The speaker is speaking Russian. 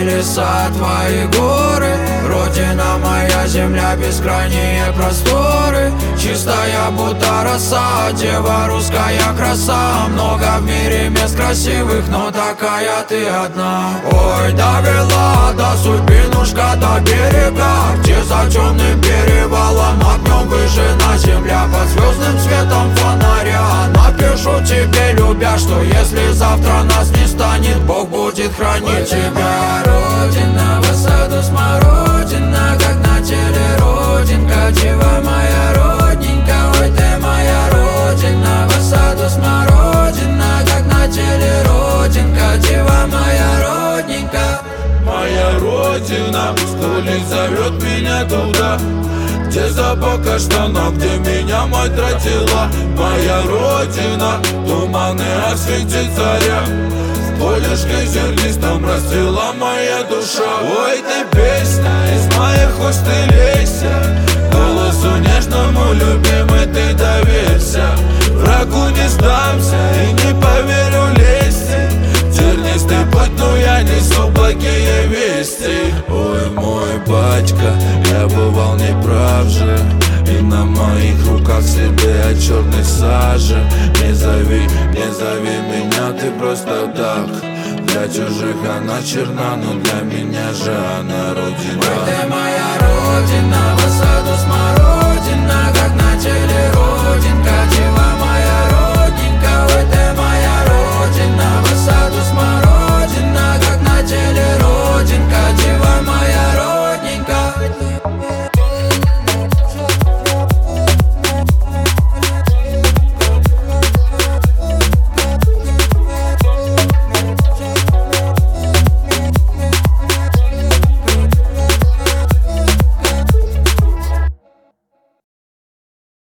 леса, твои горы. Родина моя, земля, бескрайние просторы. Чистая будто роса, дева русская краса. Много в мире мест красивых, но такая ты одна. Ой, довела до судьбинушка, до берега, где за темным перевалом огнем выжжена земля. Под звездным светом фонаря напишу тебе, любя, что если завтра нас не станет, Бог будет хранить тебя. Родина, в саду смородина, как на теле родинка. Дева моя родненька, ой ты моя родина. В саду смородина, как на теле родинка. Дева моя родненька. Моя родина, столик зовет меня туда, где забыл каштанок, где меня мать родила. Моя родина, туманы осветит заря. В полюшке зернистом расцвела моя душа. Ой, ты песня из моих уст, ты лейся. Голосу нежному, любимый, ты доверься. Врагу не сдамся и не поверю лести. Тернистый путь, но я несу благие вести. Ой, мой батька, я бывал неправ же, и на моих руках следы от черной сажи. Не зови меня ты просто так. Для чужих она черна, но для меня же она родина. Ой, ты моя родина, в саду смородина.